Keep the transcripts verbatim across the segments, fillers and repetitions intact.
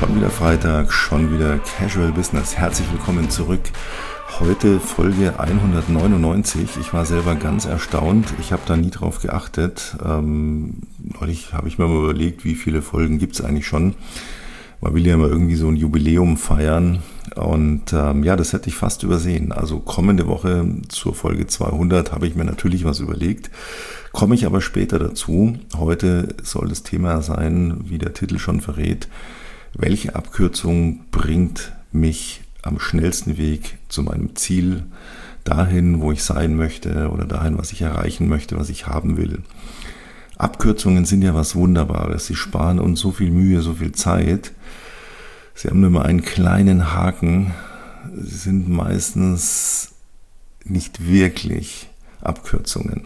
Schon wieder Freitag, schon wieder Casual Business. Herzlich willkommen zurück. Heute Folge hundertneunundneunzig. Ich war selber ganz erstaunt. Ich habe da nie drauf geachtet. Ähm, neulich habe ich mir mal überlegt, wie viele Folgen gibt es eigentlich schon. Man will ja immer irgendwie so ein Jubiläum feiern. Und ähm, ja, das hätte ich fast übersehen. Also kommende Woche zur Folge zweihundert habe ich mir natürlich was überlegt. Komme ich aber später dazu. Heute soll das Thema sein, wie der Titel schon verrät. Welche Abkürzung bringt mich am schnellsten Weg zu meinem Ziel, dahin, wo ich sein möchte oder dahin, was ich erreichen möchte, was ich haben will? Abkürzungen sind ja was Wunderbares. Sie sparen uns so viel Mühe, so viel Zeit. Sie haben nur immer einen kleinen Haken. Sie sind meistens nicht wirklich Abkürzungen.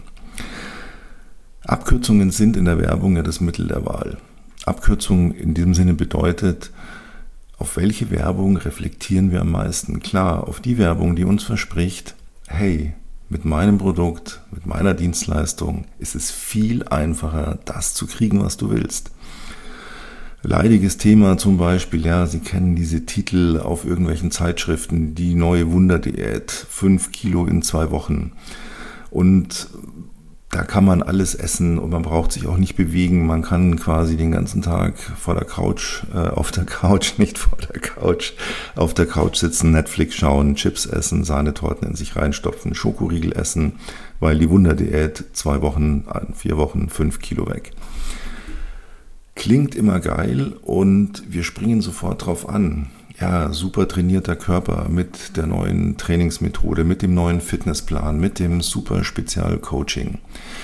Abkürzungen sind in der Werbung ja das Mittel der Wahl. Abkürzung in diesem Sinne bedeutet, auf welche Werbung reflektieren wir am meisten? Klar, auf die Werbung, die uns verspricht, hey, mit meinem Produkt, mit meiner Dienstleistung ist es viel einfacher, das zu kriegen, was du willst. Leidiges Thema zum Beispiel, ja, Sie kennen diese Titel auf irgendwelchen Zeitschriften, die neue Wunderdiät, fünf Kilo in zwei Wochen. Und da kann man alles essen und man braucht sich auch nicht bewegen. Man kann quasi den ganzen Tag vor der Couch, äh, auf der Couch, nicht vor der Couch, auf der Couch sitzen, Netflix schauen, Chips essen, Sahnetorten in sich reinstopfen, Schokoriegel essen, weil die Wunderdiät zwei Wochen, vier Wochen, fünf Kilo weg. Klingt immer geil und wir springen sofort drauf an. Ja, super trainierter Körper mit der neuen Trainingsmethode, mit dem neuen Fitnessplan, mit dem super Spezialcoaching.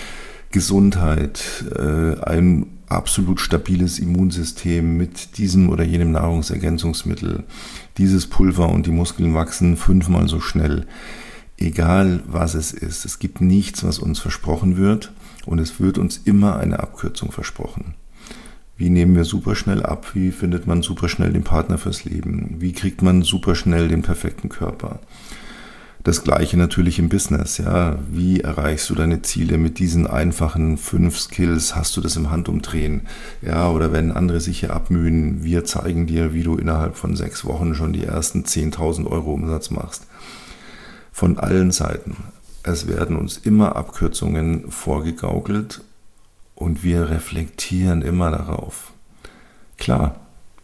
Gesundheit, äh, ein absolut stabiles Immunsystem mit diesem oder jenem Nahrungsergänzungsmittel. Dieses Pulver und die Muskeln wachsen fünfmal so schnell. Egal was es ist, es gibt nichts, was uns versprochen wird und es wird uns immer eine Abkürzung versprochen. Wie nehmen wir super schnell ab? Wie findet man super schnell den Partner fürs Leben? Wie kriegt man super schnell den perfekten Körper? Das Gleiche natürlich im Business, ja. Wie erreichst du deine Ziele mit diesen einfachen fünf Skills? Hast du das im Handumdrehen? Ja, oder wenn andere sich hier abmühen, wir zeigen dir, wie du innerhalb von sechs Wochen schon die ersten zehntausend Euro Umsatz machst. Von allen Seiten. Es werden uns immer Abkürzungen vorgegaukelt. Und wir reflektieren immer darauf. Klar,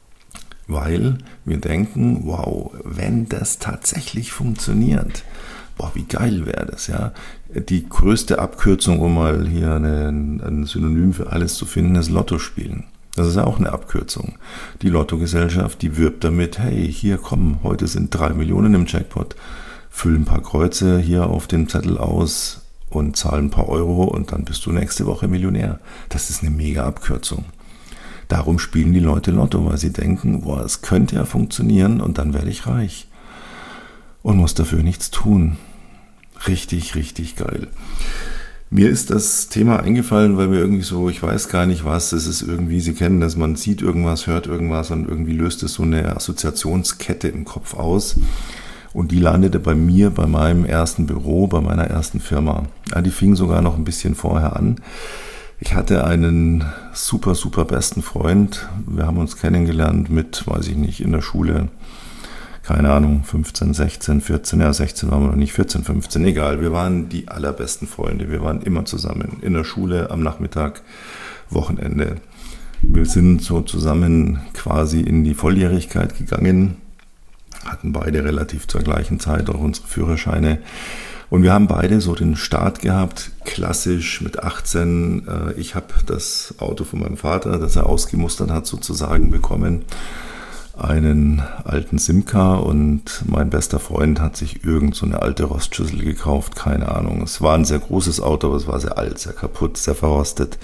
weil wir denken, wow, wenn das tatsächlich funktioniert, boah, wie geil wäre das, ja. Die größte Abkürzung, um mal hier eine, ein Synonym für alles zu finden, ist Lotto spielen. Das ist ja auch eine Abkürzung. Die Lottogesellschaft, die wirbt damit, hey, hier komm, heute sind drei Millionen im Jackpot, füll ein paar Kreuze hier auf den Zettel aus, und zahl ein paar Euro und dann bist du nächste Woche Millionär. Das ist eine mega Abkürzung. Darum spielen die Leute Lotto, weil sie denken, boah, es könnte ja funktionieren und dann werde ich reich. Und muss dafür nichts tun. Richtig, richtig geil. Mir ist das Thema eingefallen, weil mir irgendwie so, ich weiß gar nicht was, es ist irgendwie, Sie kennen das, man sieht irgendwas, hört irgendwas und irgendwie löst es so eine Assoziationskette im Kopf aus. Und die landete bei mir, bei meinem ersten Büro, bei meiner ersten Firma. Ja, die fing sogar noch ein bisschen vorher an. Ich hatte einen super, super besten Freund. Wir haben uns kennengelernt mit, weiß ich nicht, in der Schule, keine Ahnung, fünfzehn, sechzehn, vierzehn, ja sechzehn waren wir noch nicht, vierzehn, fünfzehn, egal. Wir waren die allerbesten Freunde. Wir waren immer zusammen in der Schule, am Nachmittag, Wochenende. Wir sind so zusammen quasi in die Volljährigkeit gegangen. Hatten beide relativ zur gleichen Zeit auch unsere Führerscheine. Und wir haben beide so den Start gehabt, klassisch mit achtzehn. Ich habe das Auto von meinem Vater, das er ausgemustert hat, sozusagen bekommen. Einen alten Simca und mein bester Freund hat sich irgend so eine alte Rostschüssel gekauft, keine Ahnung. Es war ein sehr großes Auto, aber es war sehr alt, sehr kaputt, sehr verrostet.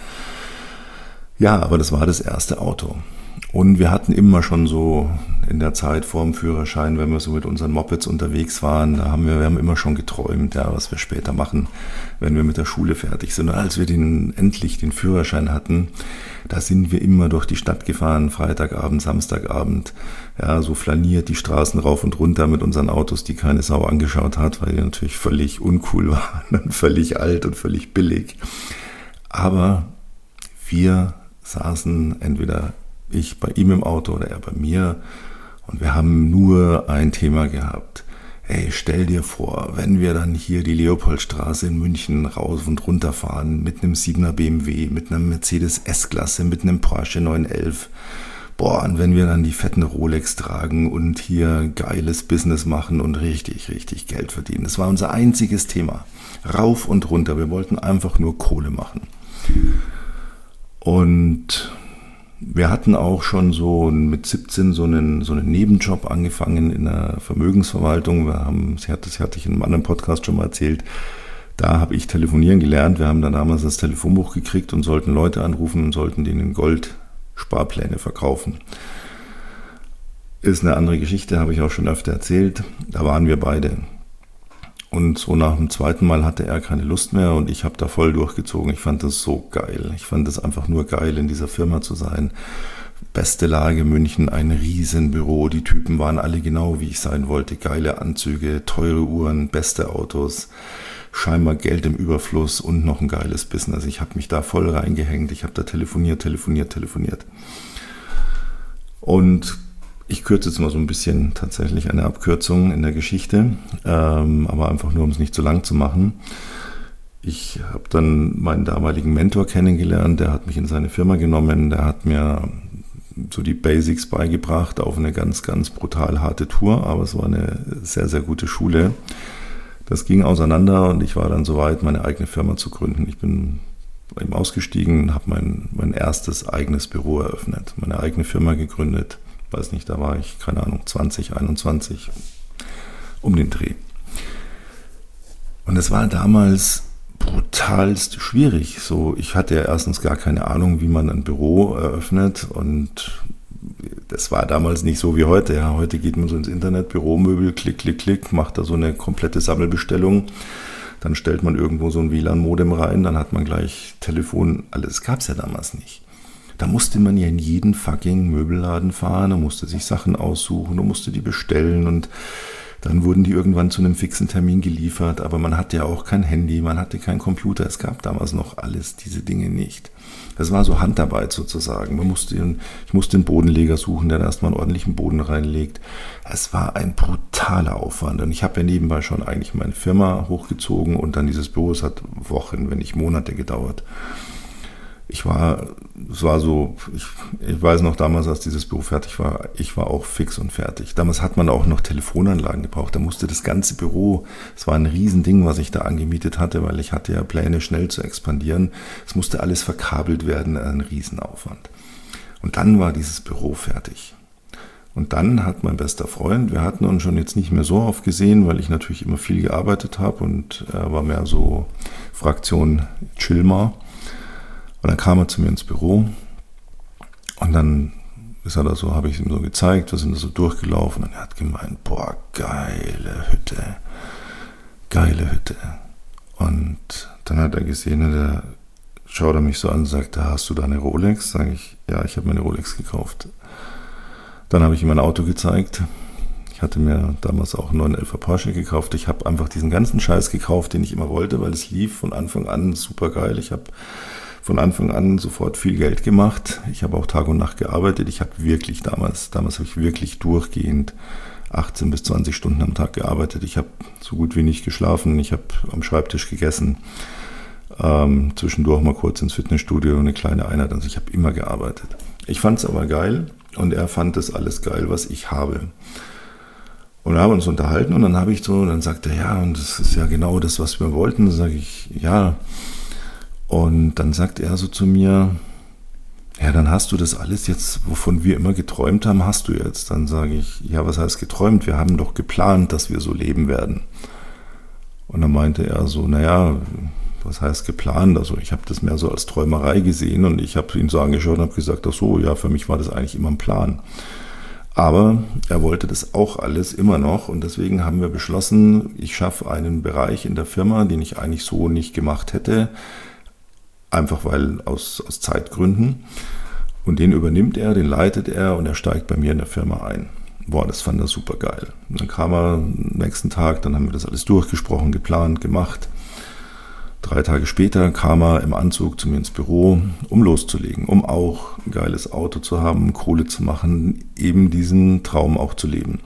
Ja, aber das war das erste Auto. Und wir hatten immer schon so in der Zeit vor dem Führerschein, wenn wir so mit unseren Mopeds unterwegs waren, da haben wir, wir haben immer schon geträumt, ja, was wir später machen, wenn wir mit der Schule fertig sind. Und als wir den, endlich den Führerschein hatten, da sind wir immer durch die Stadt gefahren, Freitagabend, Samstagabend, ja, so flaniert die Straßen rauf und runter mit unseren Autos, die keine Sau angeschaut hat, weil die natürlich völlig uncool waren und völlig alt und völlig billig. Aber wir saßen entweder ich bei ihm im Auto oder er bei mir. Und wir haben nur ein Thema gehabt. Ey, stell dir vor, wenn wir dann hier die Leopoldstraße in München raus und runter fahren mit einem siebener B M W, mit einem Mercedes S-Klasse, mit einem Porsche neun elf. Boah, und wenn wir dann die fetten Rolex tragen und hier geiles Business machen und richtig, richtig Geld verdienen. Das war unser einziges Thema. Rauf und runter. Wir wollten einfach nur Kohle machen. Und wir hatten auch schon so mit siebzehn so einen, so einen Nebenjob angefangen in der Vermögensverwaltung. Wir haben, das hatte ich in einem anderen Podcast schon mal erzählt, da habe ich telefonieren gelernt. Wir haben dann damals das Telefonbuch gekriegt und sollten Leute anrufen und sollten denen Goldsparpläne verkaufen. Ist eine andere Geschichte, habe ich auch schon öfter erzählt. Da waren wir beide. Und so nach dem zweiten Mal hatte er keine Lust mehr und ich habe da voll durchgezogen. Ich fand das so geil. Ich fand das einfach nur geil, in dieser Firma zu sein. Beste Lage München, ein Riesenbüro. Die Typen waren alle genau, wie ich sein wollte. Geile Anzüge, teure Uhren, beste Autos, scheinbar Geld im Überfluss und noch ein geiles Business. Ich habe mich da voll reingehängt. Ich habe da telefoniert, telefoniert, telefoniert. Und ich kürze jetzt mal so ein bisschen tatsächlich eine Abkürzung in der Geschichte, ähm, aber einfach nur, um es nicht zu lang zu machen. Ich habe dann meinen damaligen Mentor kennengelernt, der hat mich in seine Firma genommen, der hat mir so die Basics beigebracht auf eine ganz, ganz brutal harte Tour, aber es war eine sehr, sehr gute Schule. Das ging auseinander und ich war dann soweit, meine eigene Firma zu gründen. Ich bin eben ausgestiegen und habe mein, mein erstes eigenes Büro eröffnet, meine eigene Firma gegründet. Weiß nicht, da war ich, keine Ahnung, zwanzig, einundzwanzig, um den Dreh. Und es war damals brutalst schwierig. So, ich hatte ja erstens gar keine Ahnung, wie man ein Büro eröffnet und das war damals nicht so wie heute. Ja, heute geht man so ins Internet, Büromöbel, klick, klick, klick, macht da so eine komplette Sammelbestellung. Dann stellt man irgendwo so ein W L A N-Modem rein, dann hat man gleich Telefon, alles gab es ja damals nicht. Da musste man ja in jeden fucking Möbelladen fahren und musste sich Sachen aussuchen und musste die bestellen und dann wurden die irgendwann zu einem fixen Termin geliefert, aber man hatte ja auch kein Handy, man hatte keinen Computer, es gab damals noch alles diese Dinge nicht. Das war so Handarbeit sozusagen. Man musste, ich musste einen Bodenleger suchen, der da erstmal einen ordentlichen Boden reinlegt. Es war ein brutaler Aufwand und ich habe ja nebenbei schon eigentlich meine Firma hochgezogen und dann dieses Büro, es hat Wochen, wenn nicht Monate gedauert. Ich war, es war so, ich, ich weiß noch damals, als dieses Büro fertig war, ich war auch fix und fertig. Damals hat man auch noch Telefonanlagen gebraucht. Da musste das ganze Büro, es war ein Riesending, was ich da angemietet hatte, weil ich hatte ja Pläne, schnell zu expandieren. Es musste alles verkabelt werden, ein Riesenaufwand. Und dann war dieses Büro fertig. Und dann hat mein bester Freund, wir hatten uns schon jetzt nicht mehr so oft gesehen, weil ich natürlich immer viel gearbeitet habe und er war mehr so Fraktion Chilmer. Und dann kam er zu mir ins Büro und dann ist er da so, habe ich ihm so gezeigt, wir sind da so durchgelaufen und er hat gemeint, boah, geile Hütte, geile Hütte. Und dann hat er gesehen, und er schaut er mich so an und sagt, hast du da eine Rolex? Sage ich, ja, ich habe mir eine Rolex gekauft. Dann habe ich ihm mein Auto gezeigt. Ich hatte mir damals auch einen neun elfer Porsche gekauft. Ich habe einfach diesen ganzen Scheiß gekauft, den ich immer wollte, weil es lief von Anfang an super geil. Ich habe von Anfang an sofort viel Geld gemacht. Ich habe auch Tag und Nacht gearbeitet. Ich habe wirklich damals, damals habe ich wirklich durchgehend achtzehn bis zwanzig Stunden am Tag gearbeitet. Ich habe so gut wie nicht geschlafen. Ich habe am Schreibtisch gegessen. Ähm, zwischendurch mal kurz ins Fitnessstudio, eine kleine Einheit. Also ich habe immer gearbeitet. Ich fand es aber geil und er fand das alles geil, was ich habe. Und wir haben uns unterhalten und dann habe ich so, dann sagte er, ja, und das ist ja genau das, was wir wollten. Dann sage ich, ja. Und dann sagt er so zu mir, ja, dann hast du das alles jetzt, wovon wir immer geträumt haben, hast du jetzt. Dann sage ich, ja, was heißt geträumt? Wir haben doch geplant, dass wir so leben werden. Und dann meinte er so, naja, was heißt geplant? Also ich habe das mehr so als Träumerei gesehen und ich habe ihn so angeschaut und habe gesagt, ach so, ja, für mich war das eigentlich immer ein Plan. Aber er wollte das auch alles immer noch und deswegen haben wir beschlossen, ich schaffe einen Bereich in der Firma, den ich eigentlich so nicht gemacht hätte, einfach weil aus, aus Zeitgründen. Und den übernimmt er, den leitet er und er steigt bei mir in der Firma ein. Boah, das fand er super geil. Und dann kam er am nächsten Tag, dann haben wir das alles durchgesprochen, geplant, gemacht. Drei Tage später kam er im Anzug zu mir ins Büro, um loszulegen, um auch ein geiles Auto zu haben, Kohle zu machen, eben diesen Traum auch zu leben.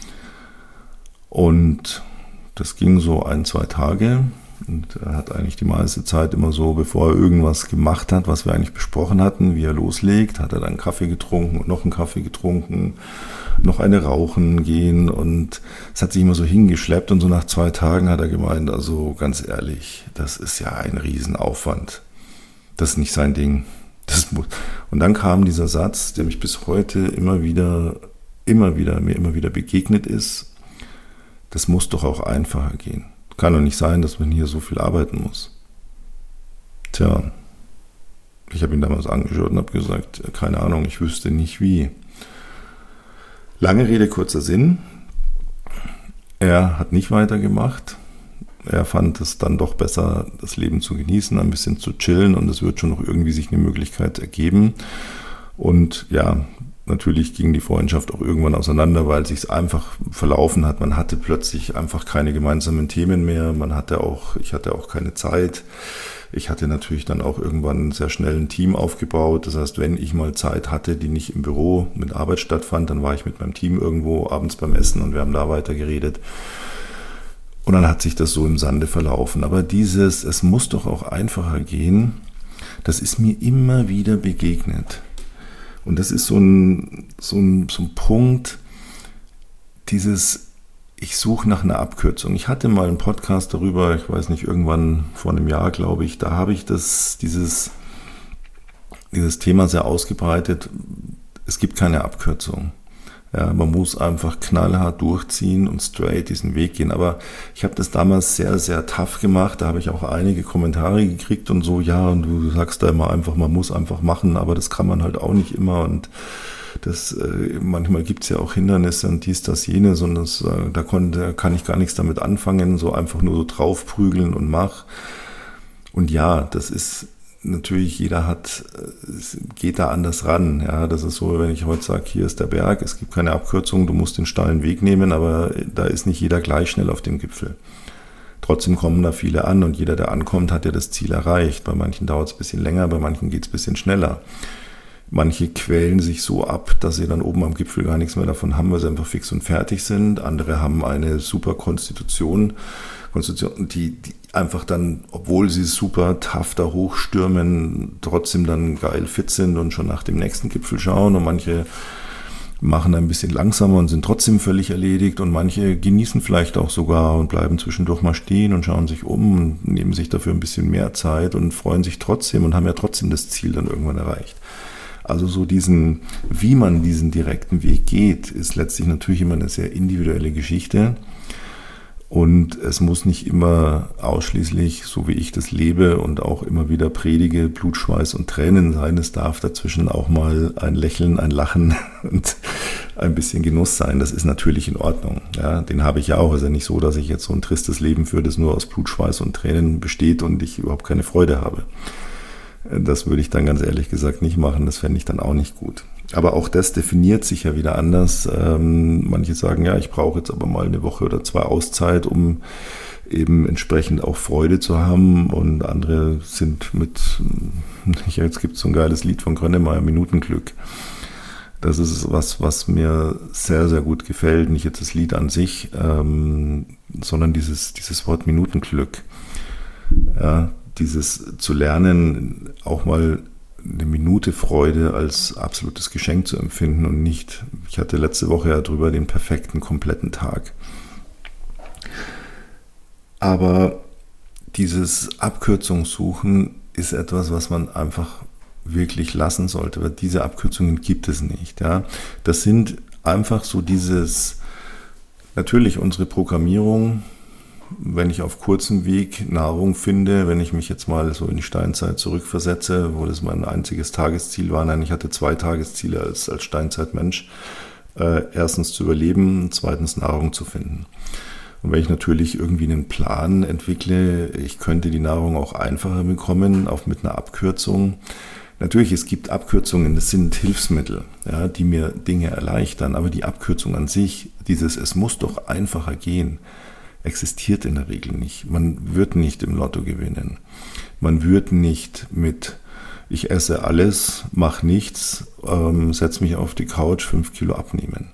Und das ging so ein, zwei Tage und er hat eigentlich die meiste Zeit immer so, bevor er irgendwas gemacht hat, was wir eigentlich besprochen hatten, wie er loslegt, hat er dann einen Kaffee getrunken und noch einen Kaffee getrunken, noch eine rauchen gehen und es hat sich immer so hingeschleppt und so nach zwei Tagen hat er gemeint, also ganz ehrlich, das ist ja ein Riesenaufwand. Das ist nicht sein Ding. Das muss. Und dann kam dieser Satz, der mich bis heute immer wieder, immer wieder, mir immer wieder begegnet ist, das muss doch auch einfacher gehen. Kann doch nicht sein, dass man hier so viel arbeiten muss. Tja, ich habe ihn damals angeschaut und habe gesagt, keine Ahnung, ich wüsste nicht wie. Lange Rede, kurzer Sinn. Er hat nicht weitergemacht. Er fand es dann doch besser, das Leben zu genießen, ein bisschen zu chillen und es wird schon noch irgendwie sich eine Möglichkeit ergeben. Und ja, natürlich ging die Freundschaft auch irgendwann auseinander, weil es sich einfach verlaufen hat. Man hatte plötzlich einfach keine gemeinsamen Themen mehr. Man hatte auch, ich hatte auch keine Zeit. Ich hatte natürlich dann auch irgendwann sehr schnell ein Team aufgebaut. Das heißt, wenn ich mal Zeit hatte, die nicht im Büro mit Arbeit stattfand, dann war ich mit meinem Team irgendwo abends beim Essen und wir haben da weiter geredet. Und dann hat sich das so im Sande verlaufen. Aber dieses, es muss doch auch einfacher gehen, das ist mir immer wieder begegnet. Und das ist so ein, so ein, so ein Punkt, dieses, ich suche nach einer Abkürzung. Ich hatte mal einen Podcast darüber, ich weiß nicht, irgendwann vor einem Jahr, glaube ich, da habe ich das, dieses, dieses Thema sehr ausgebreitet. Es gibt keine Abkürzung. Ja, man muss einfach knallhart durchziehen und straight diesen Weg gehen. Aber ich habe das damals sehr, sehr tough gemacht. Da habe ich auch einige Kommentare gekriegt und so, ja, und du sagst da immer einfach, man muss einfach machen, aber das kann man halt auch nicht immer. Und das äh, manchmal gibt es ja auch Hindernisse und dies, das, jenes. Und das, äh, da konnte, kann ich gar nichts damit anfangen, so einfach nur so draufprügeln und mach. Und ja, das ist natürlich, jeder hat, geht da anders ran. Ja, das ist so, wenn ich heute sage, hier ist der Berg, es gibt keine Abkürzung, du musst den steilen Weg nehmen, aber da ist nicht jeder gleich schnell auf dem Gipfel. Trotzdem kommen da viele an und jeder, der ankommt, hat ja das Ziel erreicht. Bei manchen dauert es ein bisschen länger, bei manchen geht es ein bisschen schneller. Manche quälen sich so ab, dass sie dann oben am Gipfel gar nichts mehr davon haben, weil sie einfach fix und fertig sind. Andere haben eine super Konstitution, Konstitution, die, die einfach dann, obwohl sie super tough da hochstürmen, trotzdem dann geil fit sind und schon nach dem nächsten Gipfel schauen. Und manche machen ein bisschen langsamer und sind trotzdem völlig erledigt. Und manche genießen vielleicht auch sogar und bleiben zwischendurch mal stehen und schauen sich um und nehmen sich dafür ein bisschen mehr Zeit und freuen sich trotzdem und haben ja trotzdem das Ziel dann irgendwann erreicht. Also so diesen, wie man diesen direkten Weg geht, ist letztlich natürlich immer eine sehr individuelle Geschichte. Und es muss nicht immer ausschließlich, so wie ich das lebe und auch immer wieder predige, Blut, Schweiß und Tränen sein. Es darf dazwischen auch mal ein Lächeln, ein Lachen und ein bisschen Genuss sein. Das ist natürlich in Ordnung. Ja, den habe ich ja auch. Es ist ja nicht so, dass ich jetzt so ein tristes Leben führe, das nur aus Blut, Schweiß und Tränen besteht und ich überhaupt keine Freude habe. Das würde ich dann ganz ehrlich gesagt nicht machen. Das fände ich dann auch nicht gut. Aber auch das definiert sich ja wieder anders. Ähm, manche sagen, ja, ich brauche jetzt aber mal eine Woche oder zwei Auszeit, um eben entsprechend auch Freude zu haben. Und andere sind mit, jetzt gibt es so ein geiles Lied von Grönemeyer, Minutenglück. Das ist was, was mir sehr, sehr gut gefällt. Nicht jetzt das Lied an sich, ähm, sondern dieses, dieses Wort Minutenglück. Ja, dieses zu lernen, auch mal eine Minute Freude als absolutes Geschenk zu empfinden und nicht, ich hatte letzte Woche ja drüber, den perfekten, kompletten Tag. Aber dieses Abkürzungssuchen ist etwas, was man einfach wirklich lassen sollte, weil diese Abkürzungen gibt es nicht. Ja. Das sind einfach so dieses, natürlich unsere Programmierung, wenn ich auf kurzem Weg Nahrung finde, wenn ich mich jetzt mal so in die Steinzeit zurückversetze, wo das mein einziges Tagesziel war, nein, ich hatte zwei Tagesziele als, als Steinzeitmensch, äh, erstens zu überleben, zweitens Nahrung zu finden. Und wenn ich natürlich irgendwie einen Plan entwickle, ich könnte die Nahrung auch einfacher bekommen, auch mit einer Abkürzung. Natürlich, es gibt Abkürzungen, das sind Hilfsmittel, ja, die mir Dinge erleichtern, aber die Abkürzung an sich, dieses, es muss doch einfacher gehen, existiert in der Regel nicht. Man wird nicht im Lotto gewinnen. Man wird nicht mit ich esse alles, mache nichts, ähm, setze mich auf die Couch, fünf Kilo abnehmen.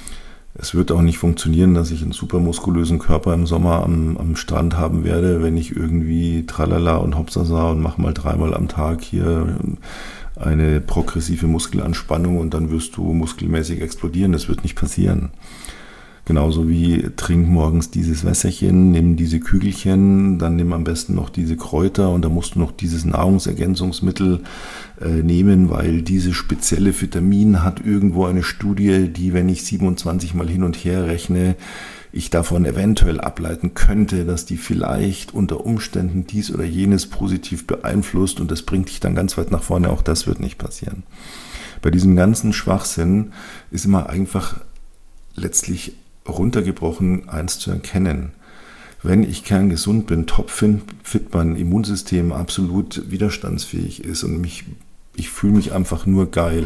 Es wird auch nicht funktionieren, dass ich einen super muskulösen Körper im Sommer am, am Strand haben werde, wenn ich irgendwie tralala und hopsasa und mache mal dreimal am Tag hier eine progressive Muskelanspannung und dann wirst du muskelmäßig explodieren. Das wird nicht passieren. Genauso wie trink morgens dieses Wässerchen, nimm diese Kügelchen, dann nimm am besten noch diese Kräuter und dann musst du noch dieses Nahrungsergänzungsmittel äh, nehmen, weil diese spezielle Vitamin hat irgendwo eine Studie, die, wenn ich siebenundzwanzig mal hin und her rechne, ich davon eventuell ableiten könnte, dass die vielleicht unter Umständen dies oder jenes positiv beeinflusst und das bringt dich dann ganz weit nach vorne. Auch das wird nicht passieren. Bei diesem ganzen Schwachsinn ist immer einfach letztlich runtergebrochen, eins zu erkennen. Wenn ich kerngesund bin, topfit, mein Immunsystem absolut widerstandsfähig ist und mich, ich fühle mich einfach nur geil,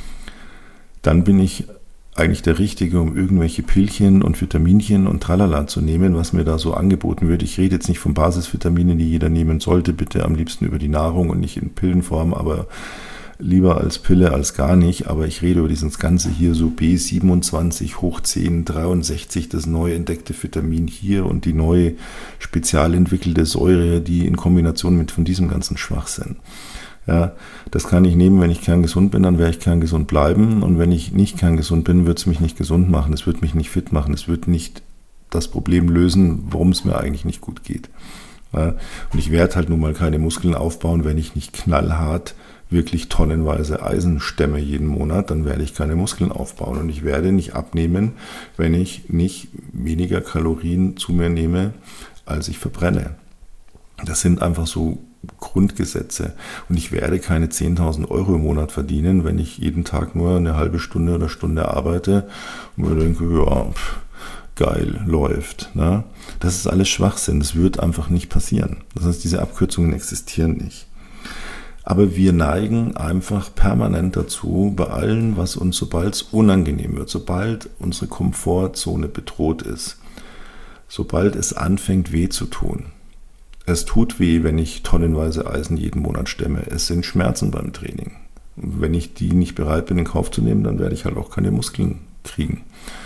dann bin ich eigentlich der Richtige, um irgendwelche Pillchen und Vitaminchen und Tralala zu nehmen, was mir da so angeboten wird. Ich rede jetzt nicht von Basisvitaminen, die jeder nehmen sollte, bitte am liebsten über die Nahrung und nicht in Pillenform, aber lieber als Pille als gar nicht, aber ich rede über dieses Ganze hier so B siebenundzwanzig hoch zehn, dreiundsechzig, das neu entdeckte Vitamin hier und die neue spezial entwickelte Säure, die in Kombination mit von diesem ganzen Schwachsinn. Ja, das kann ich nehmen, wenn ich kerngesund bin, dann werde ich kerngesund bleiben und wenn ich nicht kerngesund bin, wird es mich nicht gesund machen, es wird mich nicht fit machen, es wird nicht das Problem lösen, warum es mir eigentlich nicht gut geht. Ja, und ich werde halt nun mal keine Muskeln aufbauen, wenn ich nicht knallhart wirklich tonnenweise Eisen stemme jeden Monat, dann werde ich keine Muskeln aufbauen und ich werde nicht abnehmen, wenn ich nicht weniger Kalorien zu mir nehme, als ich verbrenne. Das sind einfach so Grundgesetze und ich werde keine zehntausend Euro im Monat verdienen, wenn ich jeden Tag nur eine halbe Stunde oder Stunde arbeite und mir denke, ja, pff, geil, läuft. Ne? Das ist alles Schwachsinn, das wird einfach nicht passieren. Das heißt, diese Abkürzungen existieren nicht. Aber wir neigen einfach permanent dazu, bei allem, was uns, sobald es unangenehm wird, sobald unsere Komfortzone bedroht ist, sobald es anfängt weh zu tun. Es tut weh, wenn ich tonnenweise Eisen jeden Monat stemme. Es sind Schmerzen beim Training. Und wenn ich die nicht bereit bin, in Kauf zu nehmen, dann werde ich halt auch keine Muskeln kriegen.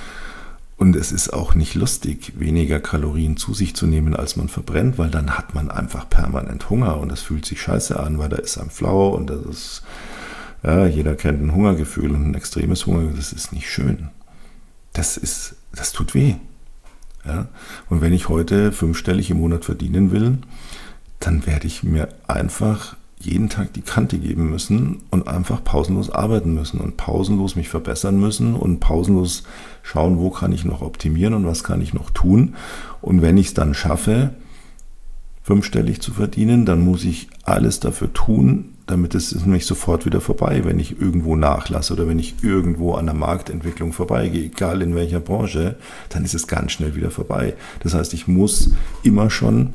Und es ist auch nicht lustig, weniger Kalorien zu sich zu nehmen, als man verbrennt, weil dann hat man einfach permanent Hunger und das fühlt sich scheiße an, weil da ist einem flau und das ist, ja, jeder kennt ein Hungergefühl und ein extremes Hunger, das ist nicht schön. Das ist, das tut weh. Ja? Und wenn ich heute fünfstellig im Monat verdienen will, dann werde ich mir einfach jeden Tag die Kante geben müssen und einfach pausenlos arbeiten müssen und pausenlos mich verbessern müssen und pausenlos schauen, wo kann ich noch optimieren und was kann ich noch tun. Und wenn ich es dann schaffe, fünfstellig zu verdienen, dann muss ich alles dafür tun, damit es ist nämlich sofort wieder vorbei, wenn ich irgendwo nachlasse oder wenn ich irgendwo an der Marktentwicklung vorbeigehe, egal in welcher Branche, dann ist es ganz schnell wieder vorbei. Das heißt, ich muss immer schon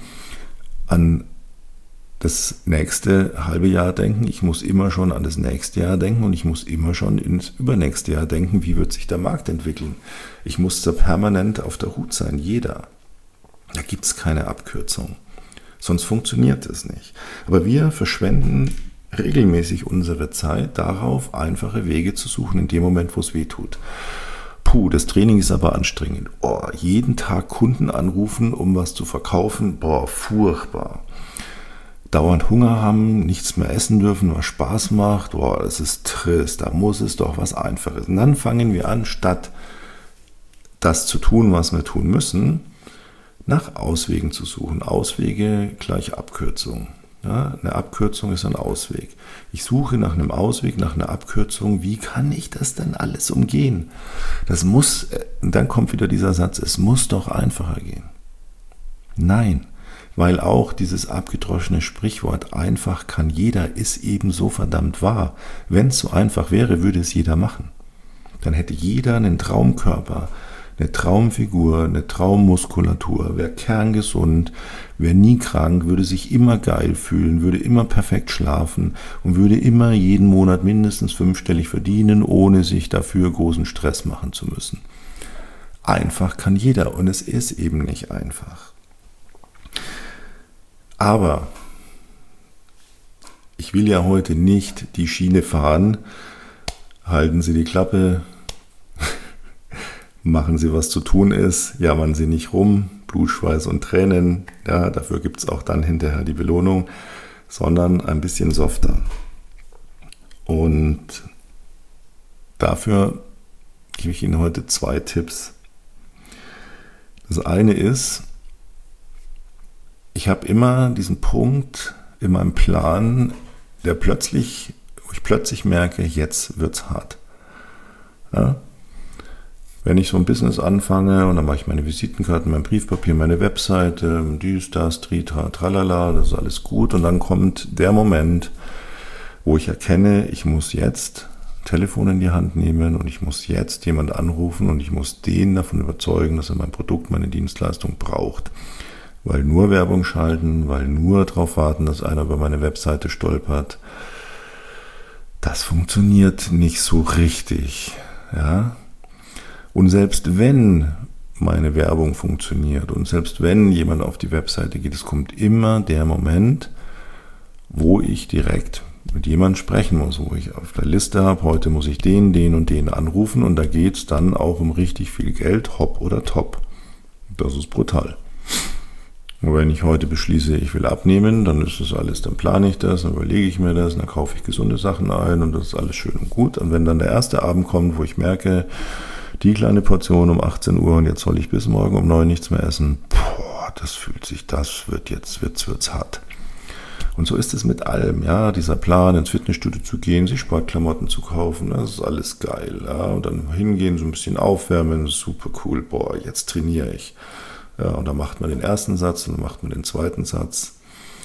an das nächste halbe Jahr denken, ich muss immer schon an das nächste Jahr denken und ich muss immer schon ins übernächste Jahr denken, wie wird sich der Markt entwickeln. Ich muss da permanent auf der Hut sein, jeder. Da gibt es keine Abkürzung, sonst funktioniert es nicht. Aber wir verschwenden regelmäßig unsere Zeit darauf, einfache Wege zu suchen in dem Moment, wo es weh tut. Puh, das Training ist aber anstrengend. Oh, jeden Tag Kunden anrufen, um was zu verkaufen, boah, furchtbar. Dauernd Hunger haben, nichts mehr essen dürfen, was Spaß macht, boah, das ist trist, da muss es doch was Einfaches. Und dann fangen wir an, statt das zu tun, was wir tun müssen, nach Auswegen zu suchen. Auswege gleich Abkürzung. Ja, eine Abkürzung ist ein Ausweg. Ich suche nach einem Ausweg, nach einer Abkürzung. Wie kann ich das denn alles umgehen? Das muss, und dann kommt wieder dieser Satz, es muss doch einfacher gehen. Nein. Weil auch dieses abgedroschene Sprichwort, einfach kann jeder, ist eben so verdammt wahr. Wenn es so einfach wäre, würde es jeder machen. Dann hätte jeder einen Traumkörper, eine Traumfigur, eine Traummuskulatur, wäre kerngesund, wäre nie krank, würde sich immer geil fühlen, würde immer perfekt schlafen und würde immer jeden Monat mindestens fünfstellig verdienen, ohne sich dafür großen Stress machen zu müssen. Einfach kann jeder und es ist eben nicht einfach. Aber ich will ja heute nicht die Schiene fahren. Halten Sie die Klappe, machen Sie, was zu tun ist, jammern Sie nicht rum, Blut, Schweiß und Tränen, ja, dafür gibt es auch dann hinterher die Belohnung, sondern ein bisschen softer. Und dafür gebe ich Ihnen heute zwei Tipps. Das eine ist, ich habe immer diesen Punkt in meinem Plan, der plötzlich, wo ich plötzlich merke, jetzt wird's hart. Ja? Wenn ich so ein Business anfange und dann mache ich meine Visitenkarten, mein Briefpapier, meine Webseite, dies, das, tritra, tralala, das ist alles gut. Und dann kommt der Moment, wo ich erkenne, ich muss jetzt ein Telefon in die Hand nehmen und ich muss jetzt jemanden anrufen und ich muss den davon überzeugen, dass er mein Produkt, meine Dienstleistung braucht. Weil nur Werbung schalten, weil nur darauf warten, dass einer über meine Webseite stolpert, das funktioniert nicht so richtig. Ja? Und selbst wenn meine Werbung funktioniert und selbst wenn jemand auf die Webseite geht, es kommt immer der Moment, wo ich direkt mit jemandem sprechen muss, wo ich auf der Liste habe, heute muss ich den, den und den anrufen und da geht es dann auch um richtig viel Geld, hopp oder top. Das ist brutal. Und wenn ich heute beschließe, ich will abnehmen, dann ist das alles, dann plane ich das, dann überlege ich mir das, dann kaufe ich gesunde Sachen ein und das ist alles schön und gut. Und wenn dann der erste Abend kommt, wo ich merke, die kleine Portion um achtzehn Uhr und jetzt soll ich bis morgen um neun nichts mehr essen, boah, das fühlt sich, das wird jetzt, wird's, wird's hart. Und so ist es mit allem, ja, dieser Plan, ins Fitnessstudio zu gehen, sich Sportklamotten zu kaufen, das ist alles geil, ja, und dann hingehen, so ein bisschen aufwärmen, super cool, boah, jetzt trainiere ich. Ja, und dann macht man den ersten Satz und dann macht man den zweiten Satz.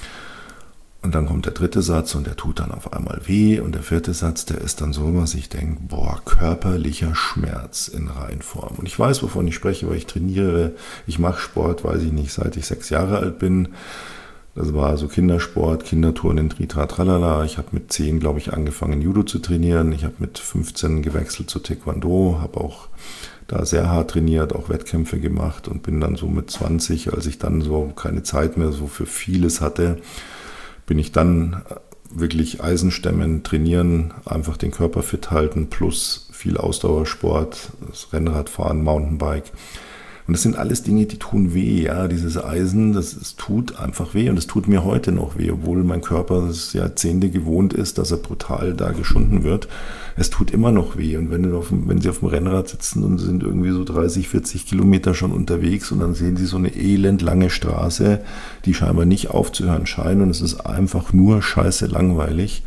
Und dann kommt der dritte Satz und der tut dann auf einmal weh. Und der vierte Satz, der ist dann so, was ich denke, boah, körperlicher Schmerz in Reinform. Und ich weiß, wovon ich spreche, weil ich trainiere. Ich mache Sport, weiß ich nicht, seit ich sechs Jahre alt bin. Das war so Kindersport, Kinderturnen, Tritra, Tralala. Ich habe mit zehn, glaube ich, angefangen, Judo zu trainieren. Ich habe mit fünfzehn gewechselt zu Taekwondo, habe auch da sehr hart trainiert, auch Wettkämpfe gemacht und bin dann so mit zwanzig, als ich dann so keine Zeit mehr so für vieles hatte, bin ich dann wirklich Eisenstemmen trainieren, einfach den Körper fit halten, plus viel Ausdauersport, das Rennradfahren, Mountainbike. Und das sind alles Dinge, die tun weh, ja, dieses Eisen, das, das tut einfach weh und es tut mir heute noch weh, obwohl mein Körper das Jahrzehnte gewohnt ist, dass er brutal da geschunden wird. Es tut immer noch weh und wenn, auf, wenn Sie auf dem Rennrad sitzen und sind irgendwie so dreißig, vierzig Kilometer schon unterwegs und dann sehen Sie so eine elendlange Straße, die scheinbar nicht aufzuhören scheint und es ist einfach nur scheiße langweilig.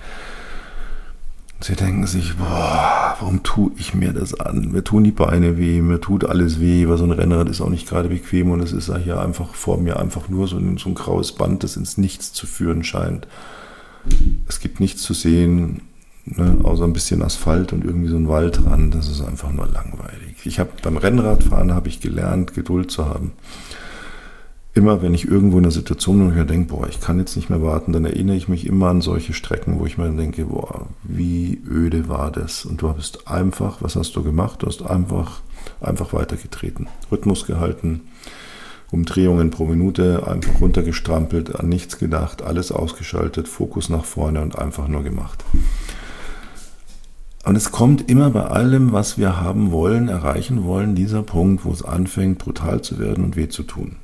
Sie denken sich, boah, warum tue ich mir das an? Mir tun die Beine weh, mir tut alles weh, weil so ein Rennrad ist auch nicht gerade bequem und es ist ja hier einfach vor mir einfach nur so ein, so ein graues Band, das ins Nichts zu führen scheint. Es gibt nichts zu sehen, ne, außer ein bisschen Asphalt und irgendwie so ein Waldrand, das ist einfach nur langweilig. Ich habe beim Rennradfahren habe ich gelernt, Geduld zu haben. Immer wenn ich irgendwo in einer Situation bin, wo ich mir denke, boah, ich kann jetzt nicht mehr warten, dann erinnere ich mich immer an solche Strecken, wo ich mir denke, boah, wie öde war das? Und du hast einfach, was hast du gemacht? Du hast einfach, einfach weitergetreten, Rhythmus gehalten, Umdrehungen pro Minute, einfach runtergestrampelt, an nichts gedacht, alles ausgeschaltet, Fokus nach vorne und einfach nur gemacht. Und es kommt immer bei allem, was wir haben wollen, erreichen wollen, dieser Punkt, wo es anfängt, brutal zu werden und weh zu tun.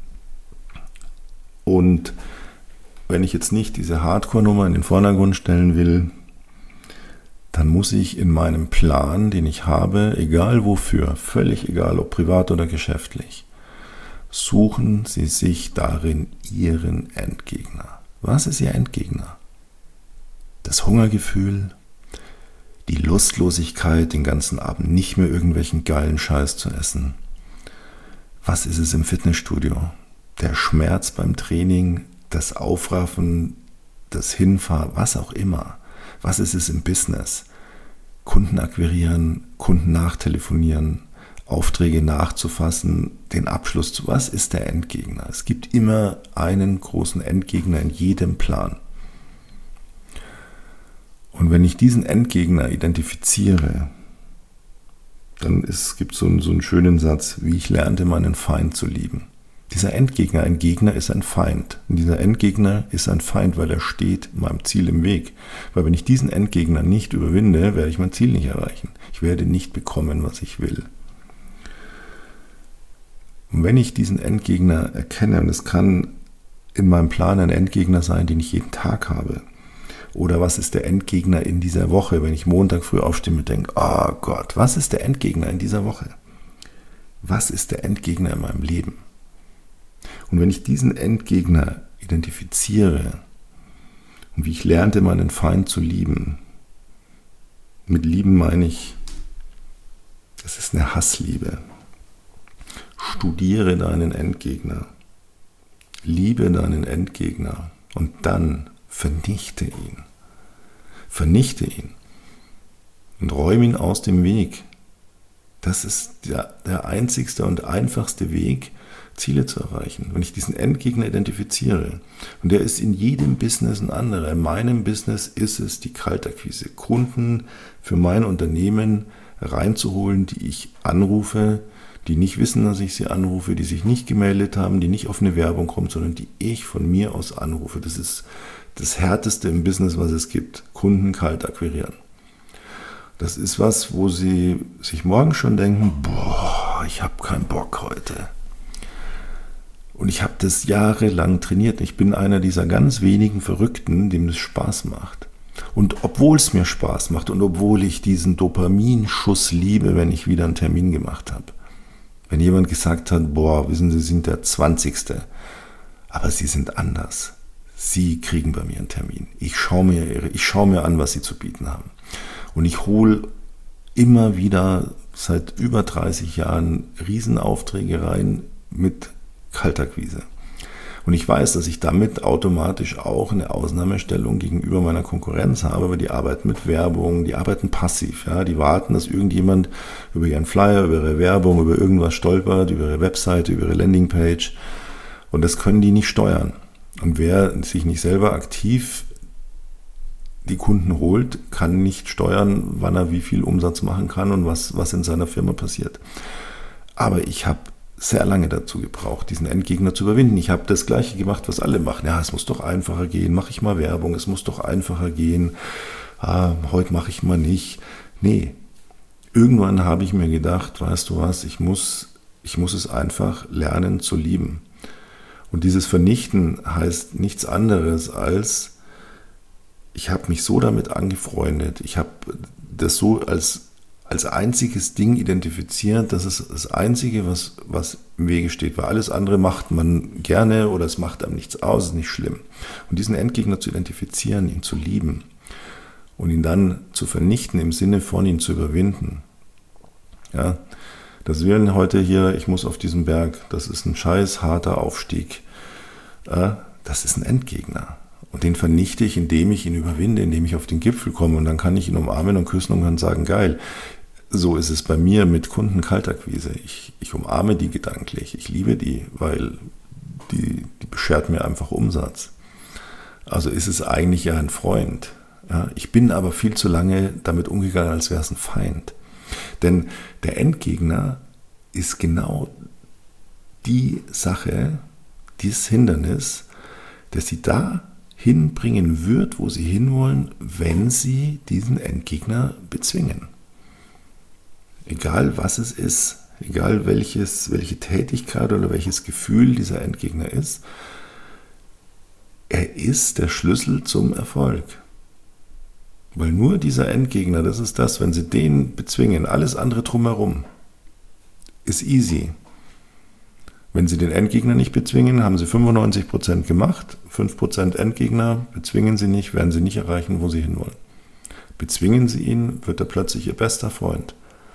Und wenn ich jetzt nicht diese Hardcore-Nummer in den Vordergrund stellen will, dann muss ich in meinem Plan, den ich habe, egal wofür, völlig egal, ob privat oder geschäftlich, suchen Sie sich darin Ihren Endgegner. Was ist Ihr Endgegner? Das Hungergefühl, die Lustlosigkeit, den ganzen Abend nicht mehr irgendwelchen geilen Scheiß zu essen. Was ist es im Fitnessstudio? Der Schmerz beim Training, das Aufraffen, das Hinfahren, was auch immer. Was ist es im Business? Kunden akquirieren, Kunden nachtelefonieren, Aufträge nachzufassen, den Abschluss zu. Was ist der Endgegner? Es gibt immer einen großen Endgegner in jedem Plan. Und wenn ich diesen Endgegner identifiziere, dann gibt es so, einen, so einen schönen Satz, wie ich lernte, meinen Feind zu lieben. Dieser Endgegner, ein Gegner ist ein Feind. Und dieser Endgegner ist ein Feind, weil er steht meinem Ziel im Weg. Weil wenn ich diesen Endgegner nicht überwinde, werde ich mein Ziel nicht erreichen. Ich werde nicht bekommen, was ich will. Und wenn ich diesen Endgegner erkenne, und es kann in meinem Plan ein Endgegner sein, den ich jeden Tag habe, oder was ist der Endgegner in dieser Woche, wenn ich Montag früh aufstehe und denke, oh Gott, was ist der Endgegner in dieser Woche? Was ist der Endgegner in meinem Leben? Und wenn ich diesen Endgegner identifiziere und wie ich lernte, meinen Feind zu lieben, mit lieben meine ich, das ist eine Hassliebe. Studiere deinen Endgegner, liebe deinen Endgegner und dann vernichte ihn. Vernichte ihn und räume ihn aus dem Weg. Das ist der, der einzigste und einfachste Weg, Ziele zu erreichen. Wenn ich diesen Endgegner identifiziere, und der ist in jedem Business ein anderer. In meinem Business ist es die Kaltakquise, Kunden für mein Unternehmen reinzuholen, die ich anrufe, die nicht wissen, dass ich sie anrufe, die sich nicht gemeldet haben, die nicht auf eine Werbung kommen, sondern die ich von mir aus anrufe. Das ist das Härteste im Business, was es gibt. Kunden kalt akquirieren. Das ist was, wo sie sich morgen schon denken, boah, ich habe keinen Bock heute. Und ich habe das jahrelang trainiert. Ich bin einer dieser ganz wenigen Verrückten, dem das Spaß macht. Und obwohl es mir Spaß macht und obwohl ich diesen Dopaminschuss liebe, wenn ich wieder einen Termin gemacht habe. Wenn jemand gesagt hat, boah, wissen Sie, Sie sind der zwanzigste. Aber Sie sind anders. Sie kriegen bei mir einen Termin. Ich schaue mir, ich schaue mir an, was Sie zu bieten haben. Und ich hole immer wieder seit über dreißig Jahren Riesenaufträge rein mit Kaltakquise. Und ich weiß, dass ich damit automatisch auch eine Ausnahmestellung gegenüber meiner Konkurrenz habe, weil die arbeiten mit Werbung, die arbeiten passiv. Ja, die warten, dass irgendjemand über ihren Flyer, über ihre Werbung, über irgendwas stolpert, über ihre Webseite, über ihre Landingpage. Und das können die nicht steuern. Und wer sich nicht selber aktiv die Kunden holt, kann nicht steuern, wann er wie viel Umsatz machen kann und was, was in seiner Firma passiert. Aber ich habe sehr lange dazu gebraucht, diesen Endgegner zu überwinden. Ich habe das Gleiche gemacht, was alle machen. Ja, es muss doch einfacher gehen. Mache ich mal Werbung. Es muss doch einfacher gehen. Ah, heute mache ich mal nicht. Nee. Irgendwann habe ich mir gedacht, weißt du was, ich muss, ich muss es einfach lernen zu lieben. Und dieses Vernichten heißt nichts anderes als, ich habe mich so damit angefreundet. Ich habe das so als als einziges Ding identifiziert, das ist das Einzige, was, was im Wege steht, weil alles andere macht man gerne oder es macht einem nichts aus, ist nicht schlimm. Und diesen Endgegner zu identifizieren, ihn zu lieben und ihn dann zu vernichten, im Sinne von ihn zu überwinden. Ja, das wären heute hier, ich muss auf diesen Berg, das ist ein scheiß harter Aufstieg. Ja, das ist ein Endgegner. Und den vernichte ich, indem ich ihn überwinde, indem ich auf den Gipfel komme und dann kann ich ihn umarmen und küssen und kann sagen, geil. So ist es bei mir mit Kundenkaltakquise. Ich, ich umarme die gedanklich. Ich liebe die, weil die, die beschert mir einfach Umsatz. Also ist es eigentlich ja ein Freund. Ja, ich bin aber viel zu lange damit umgegangen, als wäre es ein Feind. Denn der Endgegner ist genau die Sache, dieses Hindernis, das sie da hinbringen wird, wo sie hinwollen, wenn sie diesen Endgegner bezwingen. Egal was es ist, egal welches, welche Tätigkeit oder welches Gefühl dieser Endgegner ist, er ist der Schlüssel zum Erfolg. Weil nur dieser Endgegner, das ist das, wenn sie den bezwingen, alles andere drumherum, ist easy. Wenn sie den Endgegner nicht bezwingen, haben sie fünfundneunzig Prozent gemacht, fünf Prozent Endgegner, bezwingen sie nicht, werden sie nicht erreichen, wo sie hinwollen. Bezwingen sie ihn, wird er plötzlich ihr bester Freund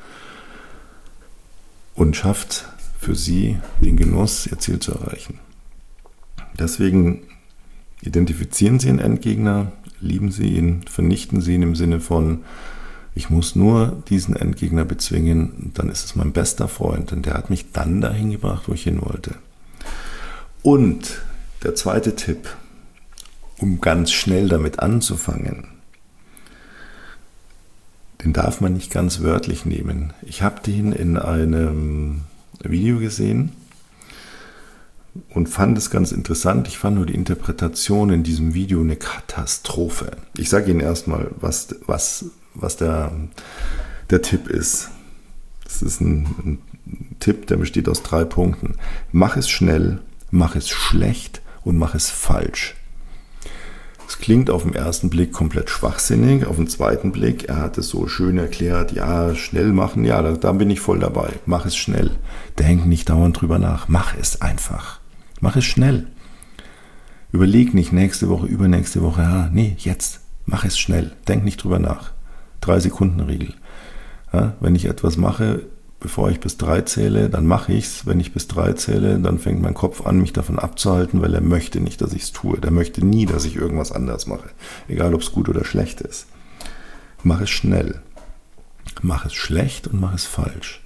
und schafft für sie den Genuss, ihr Ziel zu erreichen. Deswegen identifizieren Sie einen Endgegner, lieben Sie ihn, vernichten Sie ihn im Sinne von, ich muss nur diesen Endgegner bezwingen, dann ist es mein bester Freund, denn der hat mich dann dahin gebracht, wo ich hin wollte. Und der zweite Tipp, um ganz schnell damit anzufangen, den darf man nicht ganz wörtlich nehmen. Ich habe den in einem Video gesehen und fand es ganz interessant. Ich fand nur die Interpretation in diesem Video eine Katastrophe. Ich sage Ihnen erstmal, was, was, was der, der Tipp ist. Das ist ein, ein Tipp, der besteht aus drei Punkten. Mach es schnell, mach es schlecht und mach es falsch. Es klingt auf den ersten Blick komplett schwachsinnig, auf den zweiten Blick, er hat es so schön erklärt, ja, schnell machen, ja, da, da bin ich voll dabei. Mach es schnell. Denk nicht dauernd drüber nach. Mach es einfach. Mach es schnell. Überleg nicht nächste Woche, übernächste Woche, ja, nee, jetzt. Mach es schnell. Denk nicht drüber nach. Drei-Sekunden-Regel. Ja, wenn ich etwas mache, bevor ich bis drei zähle, dann mache ich es. Wenn ich bis drei zähle, dann fängt mein Kopf an, mich davon abzuhalten, weil er möchte nicht, dass ich es tue. Der möchte nie, dass ich irgendwas anders mache. Egal, ob es gut oder schlecht ist. Mach es schnell. Mach es schlecht und mach es falsch.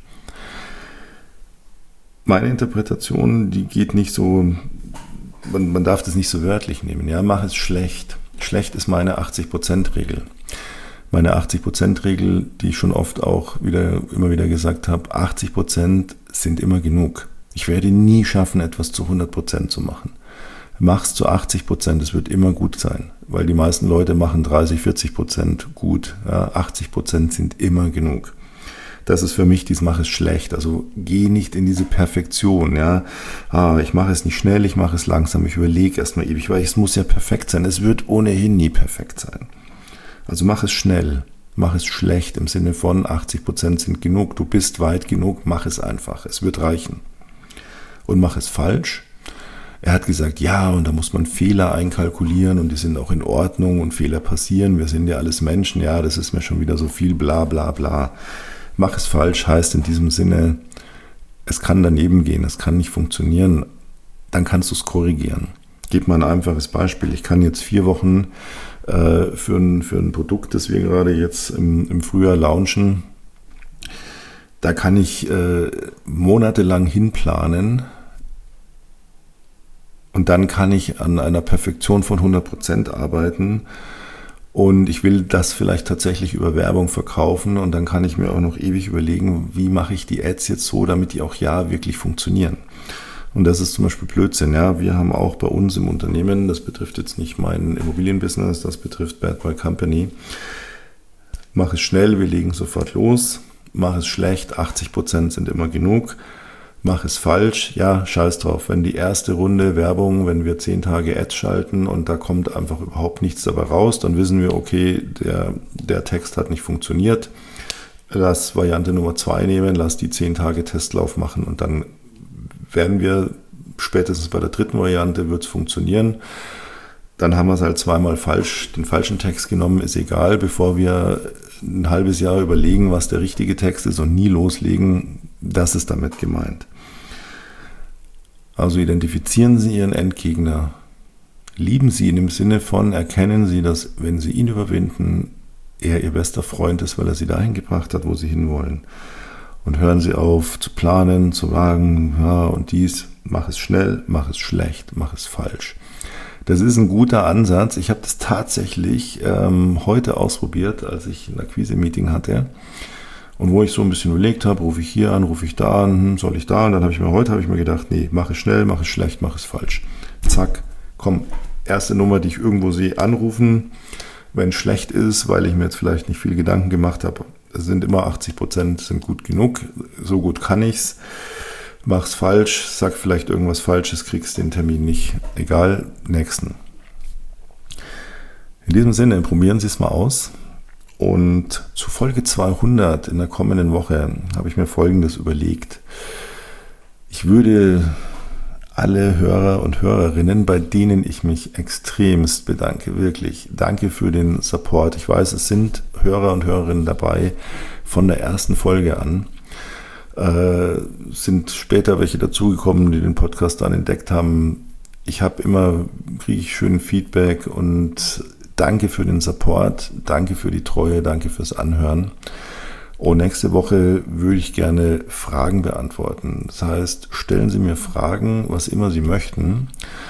Meine Interpretation, die geht nicht so, man, man darf das nicht so wörtlich nehmen. Ja, mach es schlecht. Schlecht ist meine achtzig-Prozent-Regel. Meine achtzig-Prozent-Regel, die ich schon oft auch wieder, immer wieder gesagt habe, achtzig Prozent sind immer genug. Ich werde nie schaffen, etwas zu hundert Prozent zu machen. Mach's zu achtzig Prozent, es wird immer gut sein, weil die meisten Leute machen dreißig, vierzig Prozent gut. Ja, achtzig Prozent sind immer genug. Das ist für mich, dies mache es schlecht. Also geh nicht in diese Perfektion. Ja, ah, ich mache es nicht schnell, ich mache es langsam, ich überlege erstmal ewig, weil es muss ja perfekt sein. Es wird ohnehin nie perfekt sein. Also mach es schnell, mach es schlecht im Sinne von achtzig Prozent sind genug, du bist weit genug, mach es einfach, es wird reichen. Und mach es falsch. Er hat gesagt, ja, und da muss man Fehler einkalkulieren und die sind auch in Ordnung und Fehler passieren, wir sind ja alles Menschen, ja, das ist mir schon wieder so viel bla bla bla. Mach es falsch heißt in diesem Sinne, es kann daneben gehen, es kann nicht funktionieren, dann kannst du es korrigieren. Gib mal ein einfaches Beispiel, ich kann jetzt vier Wochen Für ein, für ein Produkt, das wir gerade jetzt im, im Frühjahr launchen, da kann ich äh, monatelang hinplanen und dann kann ich an einer Perfektion von hundert Prozent arbeiten und ich will das vielleicht tatsächlich über Werbung verkaufen und dann kann ich mir auch noch ewig überlegen, wie mache ich die Ads jetzt so, damit die auch ja wirklich funktionieren. Und das ist zum Beispiel Blödsinn. Ja, wir haben auch bei uns im Unternehmen, das betrifft jetzt nicht mein Immobilienbusiness, das betrifft Bad Boy Company. Mach es schnell, wir legen sofort los. Mach es schlecht, achtzig Prozent sind immer genug. Mach es falsch, ja, scheiß drauf. Wenn die erste Runde Werbung, wenn wir zehn Tage Ads schalten und da kommt einfach überhaupt nichts dabei raus, dann wissen wir, okay, der, der Text hat nicht funktioniert. Lass Variante Nummer zwei nehmen, lass die zehn Tage Testlauf machen und dann werden wir spätestens bei der dritten Variante wird es funktionieren. Dann haben wir es halt zweimal falsch, den falschen Text genommen, ist egal, bevor wir ein halbes Jahr überlegen, was der richtige Text ist und nie loslegen, das ist damit gemeint. Also identifizieren Sie Ihren Endgegner, lieben Sie ihn im Sinne von, erkennen Sie, dass wenn Sie ihn überwinden, er Ihr bester Freund ist, weil er Sie dahin gebracht hat, wo Sie hinwollen. Und hören Sie auf zu planen, zu wagen, ja und dies, mach es schnell, mach es schlecht, mach es falsch. Das ist ein guter Ansatz. Ich habe das tatsächlich ähm, heute ausprobiert, als ich ein Akquise-Meeting hatte. Und wo ich so ein bisschen überlegt habe, rufe ich hier an, rufe ich da an, soll ich da? Und dann habe ich mir heute habe ich mir gedacht, nee, mach es schnell, mach es schlecht, mach es falsch. Zack, komm, erste Nummer, die ich irgendwo sehe, anrufen. Wenn es schlecht ist, weil ich mir jetzt vielleicht nicht viel Gedanken gemacht habe, es sind immer achtzig Prozent sind gut genug, so gut kann ich's. Mach's falsch, sag vielleicht irgendwas Falsches, kriegst den Termin nicht. Egal, nächsten. In diesem Sinne, probieren Sie es mal aus. Und zu Folge zweihundert in der kommenden Woche habe ich mir Folgendes überlegt. Ich würde alle Hörer und Hörerinnen, bei denen ich mich extremst bedanke, wirklich. Danke für den Support. Ich weiß, es sind Hörer und Hörerinnen dabei von der ersten Folge an. Äh, sind später welche dazugekommen, die den Podcast dann entdeckt haben. Ich habe immer, kriege ich schön Feedback und danke für den Support, danke für die Treue, danke fürs Anhören. Und nächste Woche würde ich gerne Fragen beantworten. Das heißt, stellen Sie mir Fragen, was immer Sie möchten.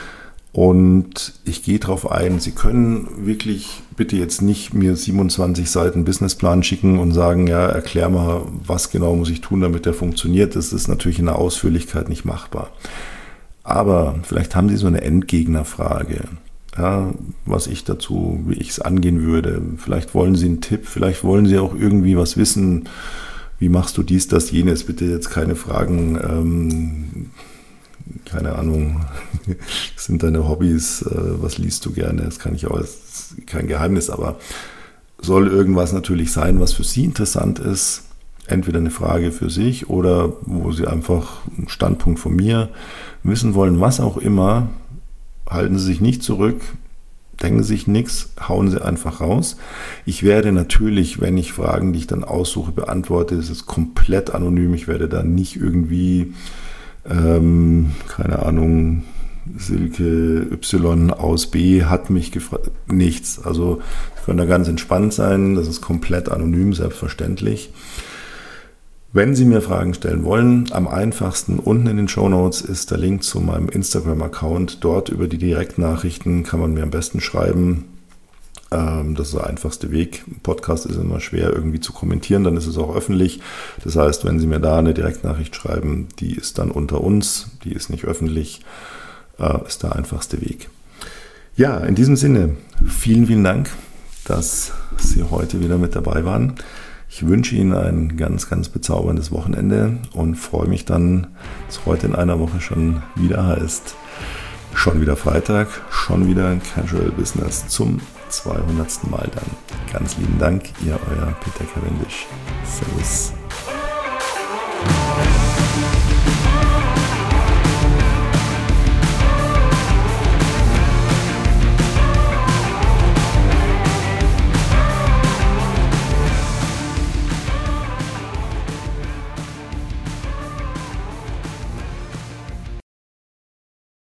Und ich gehe darauf ein, Sie können wirklich bitte jetzt nicht mir siebenundzwanzig Seiten Businessplan schicken und sagen, ja, erklär mal, was genau muss ich tun, damit der funktioniert. Das ist natürlich in der Ausführlichkeit nicht machbar. Aber vielleicht haben Sie so eine Endgegnerfrage, ja, was ich dazu, wie ich es angehen würde. Vielleicht wollen Sie einen Tipp, vielleicht wollen Sie auch irgendwie was wissen. Wie machst du dies, das, jenes? Bitte jetzt keine Fragen, ähm, keine Ahnung, was sind deine Hobbys, äh, was liest du gerne? Das kann ich auch, das ist kein Geheimnis, aber soll irgendwas natürlich sein, was für Sie interessant ist. Entweder eine Frage für sich oder wo Sie einfach einen Standpunkt von mir wissen wollen, was auch immer. Halten Sie sich nicht zurück, denken Sie sich nichts, hauen Sie einfach raus. Ich werde natürlich, wenn ich Fragen, die ich dann aussuche, beantworte, das ist komplett anonym. Ich werde da nicht irgendwie, ähm, keine Ahnung, Silke Y aus B hat mich gefragt. Nichts. Also Sie können da ganz entspannt sein. Das ist komplett anonym, selbstverständlich. Wenn Sie mir Fragen stellen wollen, am einfachsten unten in den Shownotes ist der Link zu meinem Instagram-Account. Dort über die Direktnachrichten kann man mir am besten schreiben. Das ist der einfachste Weg. Ein Podcast ist immer schwer irgendwie zu kommentieren, dann ist es auch öffentlich. Das heißt, wenn Sie mir da eine Direktnachricht schreiben, die ist dann unter uns, die ist nicht öffentlich, ist der einfachste Weg. Ja, in diesem Sinne, vielen, vielen Dank, dass Sie heute wieder mit dabei waren. Ich wünsche Ihnen ein ganz, ganz bezauberndes Wochenende und freue mich dann, dass heute in einer Woche schon wieder heißt, schon wieder Freitag, schon wieder Casual Business zum zweihundertsten Mal dann. Ganz lieben Dank, Ihr euer Peter Cavendish. Servus.